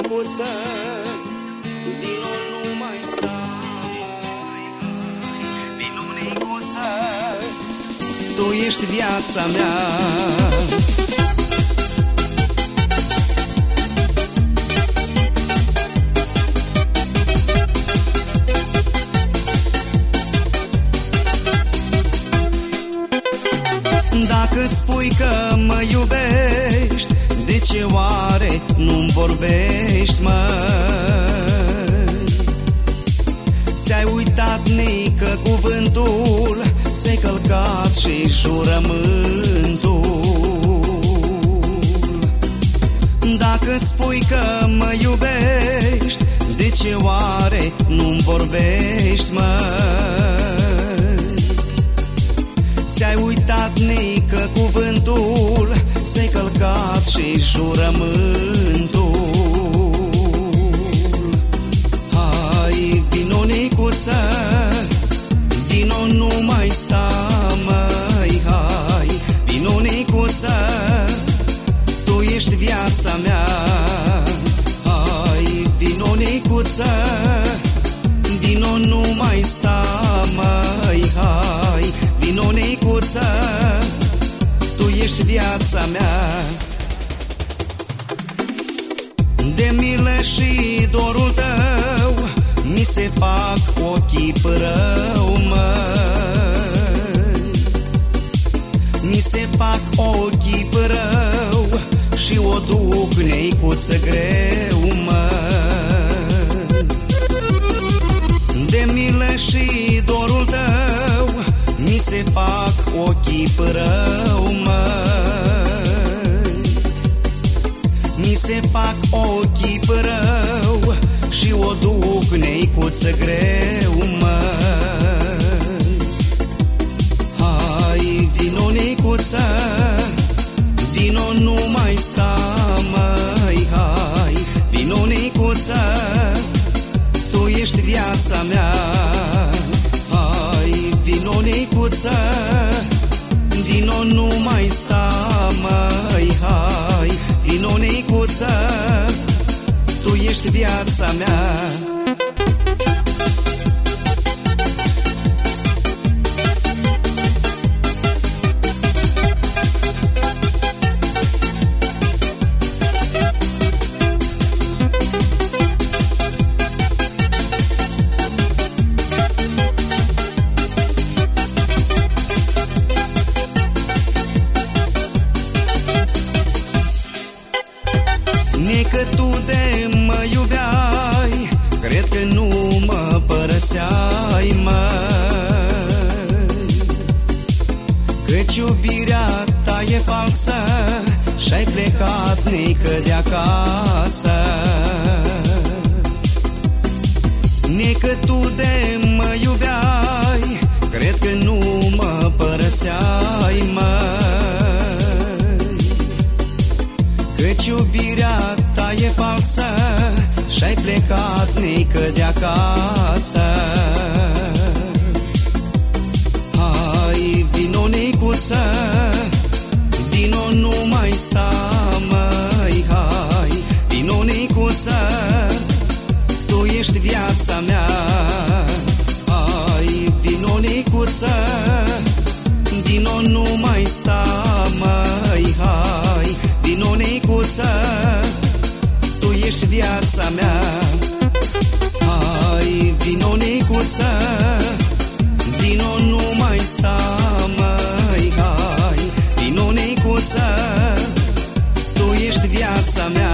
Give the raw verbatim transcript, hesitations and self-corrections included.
Nicuță, vino, nu mai sta, mai, vino, Nicuță, tu ești viața mea. Dacă spui că mă iubești, de ce oare nu-mi vorbești, măi? Ți-ai uitat, nică, cuvântul, ți-ai călcat și jurământul. Dacă spui că mă iubești, de ce oare nu-mi vorbești, măi? Ți-ai uitat, nică, cuvântul, ți-ai călcat și jurământul. Hai, vino, Nicuță, vino, nu mai sta, măi, hai, vino, Nicuță, tu ești viața mea. Hai, vino, Nicuță, vino, nu mai sta, măi, hai, vino, Nicuță, tu ești viața mea. De milă și dorul tău mi se fac ochii rău, măi. Mi se fac ochii rău și o duc, Nicuță, greu, măi. De milă și dorul tău mi se fac ochii rău, măi. Mi se fac ochii rău și o duc, Nicuță, greu, măi. Hai, vino, Nicuță, vino, nu mai sta, măi, hai, vino, Nicuță, tu ești viața mea. Hai, vino, Nicuță, vino, nu mai sta, măi, hai, vino, Nicuță, tu ești viața mea. Nică, tu de mă iubeai, cred că nu mă părăseai, măi. Căci iubirea ta e falsă și-ai plecat, nică, de acasă. Nică, tu de mă iubeai, cred că nu mă părăseai, măi. Căci iubirea ta e falsă și-ai plecat, nică, de acasă. Hai, vino, Nicuță, vino, nu mai sta, măi, hai, vino, Nicuță, tu ești viața mea. Hai, vino, Nicuță, vino, nu mai sta, măi, hai, vino, Nicuță, tu ești viața mea. Hai, vino, Nicuță, vino, nu mai sta, măi, hai, vino, Nicuță, tu ești viața mea.